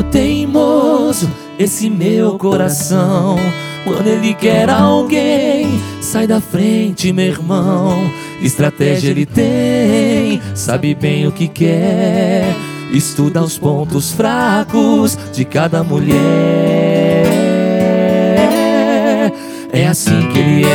teimoso, esse meu coração. Quando ele quer alguém, sai da frente, meu irmão. Estratégia ele tem, sabe bem o que quer. Estuda os pontos fracos de cada mulher. É assim que ele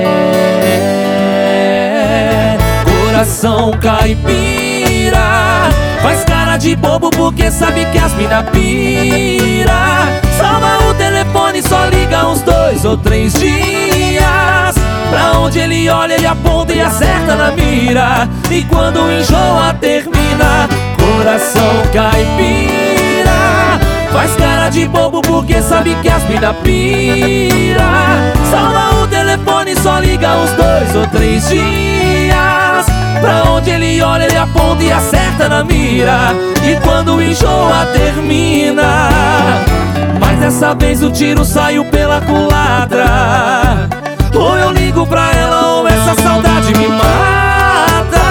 é. Coração caipira, faz cara de bobo porque sabe que as mina pira. Salva o telefone, só liga uns 2 ou 3 dias. Pra onde ele olha, ele aponta e acerta na mira. E quando enjoa, termina. Coração caipira, faz cara de bobo porque sabe que as mina pira. Salva o telefone, só liga uns 2 ou 3 dias. Pra onde ele olha, ele aponta e acerta na mira. E quando enjoa, termina. Mas dessa vez o tiro saiu pela culatra. Ou eu ligo pra ela ou essa saudade me mata.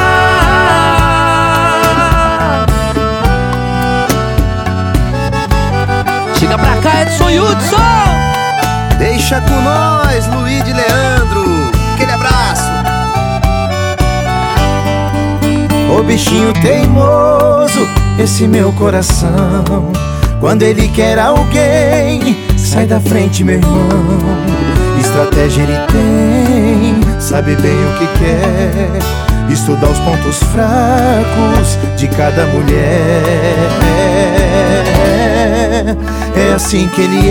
Chega pra cá, Edson Hudson. Deixa com nós, Luiz de Leandro. Aquele abraço. Ô bichinho teimoso, esse meu coração. Quando ele quer alguém, sai da frente, meu irmão. Estratégia ele tem, sabe bem o que quer. Estudar os pontos fracos de cada mulher. É assim que ele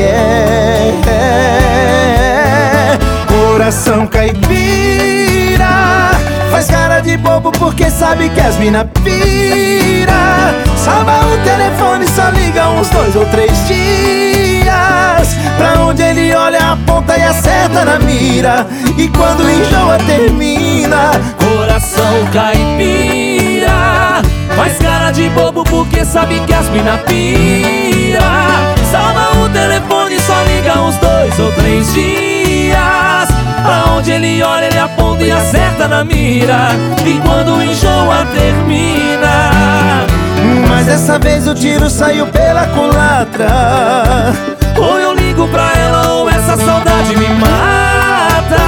é. Coração caipira, faz cara de bobo porque sabe que as mina pira. Salva o telefone, só liga uns 2 ou 3 dias. Pra onde ele olha, aponta e acerta na mira. E quando enjoa, termina. Coração caipira, faz cara de bobo porque sabe que as mina pira. Salva o telefone, só liga uns 2 ou 3 dias. Pra onde ele olha, ele aponta e acerta na mira. E quando enjoa, termina. Mas dessa vez o tiro saiu pela culatra. Ou eu ligo pra ela ou essa saudade me mata.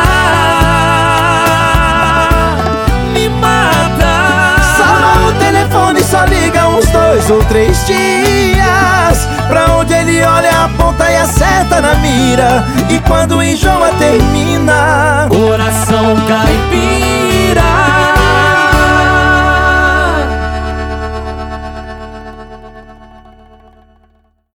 Me mata. Salva o telefone, só liga uns 2 ou 3 dias. Pra onde ele olha, aponta e acerta na mira. E quando enjoa, termina. Coração cai